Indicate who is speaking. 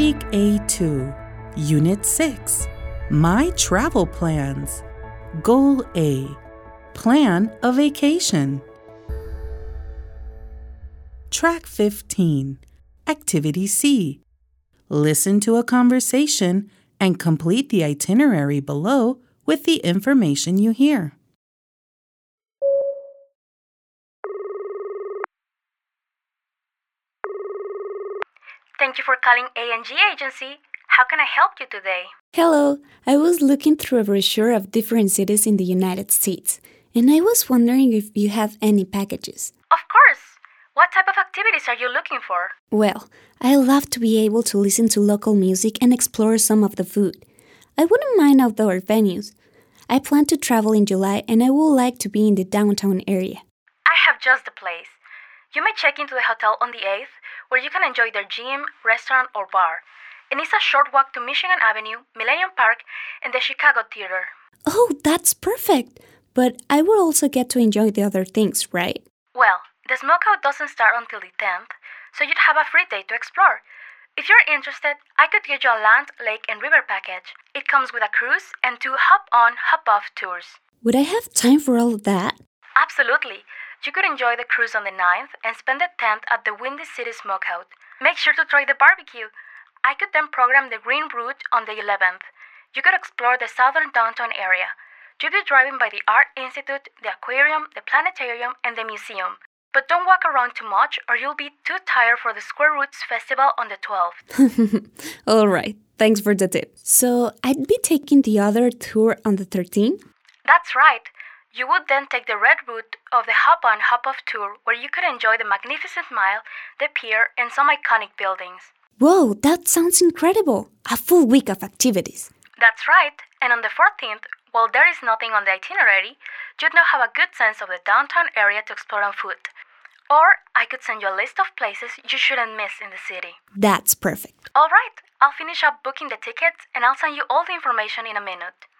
Speaker 1: Week A2, Unit 6, My Travel Plans. Goal A, Plan a Vacation. Track 15, Activity C. Listen to a conversation and complete the itinerary below with the information you hear.
Speaker 2: Thank you for calling A&G Agency. How can I help you today?
Speaker 3: Hello, I was looking through a brochure of different cities in the United States, and I was wondering if you have any packages.
Speaker 2: Of course. What type of activities are you looking for?
Speaker 3: Well, I love to be able to listen to local music and explore some of the food. I wouldn't mind outdoor venues. I plan to travel in July and I would like to be in the downtown area.
Speaker 2: I have just the place. You may check into the hotel on the 8th, where you can enjoy their gym, restaurant, or bar. And it's a short walk to Michigan Avenue, Millennium Park, and the Chicago Theater.
Speaker 3: Oh, that's perfect! But I will also get to enjoy the other things, right?
Speaker 2: Well, the smokeout doesn't start until the 10th, so you'd have a free day to explore. If you're interested, I could get you a land, lake, and river package. It comes with a cruise and 2 hop-on, hop-off tours.
Speaker 3: Would I have time for all of that?
Speaker 2: Absolutely. You could enjoy the cruise on the 9th and spend the 10th at the Windy City Smokeout. Make sure to try the barbecue. I could then program the Green Route on the 11th. You could explore the southern downtown area. You'll be driving by the Art Institute, the aquarium, the planetarium, and the museum. But don't walk around too much or you'll be too tired for the Square Roots Festival on the 12th.
Speaker 3: All right, thanks for the tip. So I'd be taking the other tour on the 13th?
Speaker 2: That's right. You would then take the red route of the hop-on, hop-off tour where you could enjoy the Magnificent Mile, the pier, and some iconic buildings.
Speaker 3: Whoa, that sounds incredible! A full week of activities.
Speaker 2: That's right. And on the 14th, while there is nothing on the itinerary, you'd now have a good sense of the downtown area to explore on foot. Or I could send you a list of places you shouldn't miss in the city.
Speaker 3: That's perfect.
Speaker 2: All right, I'll finish up booking the tickets and I'll send you all the information in a minute.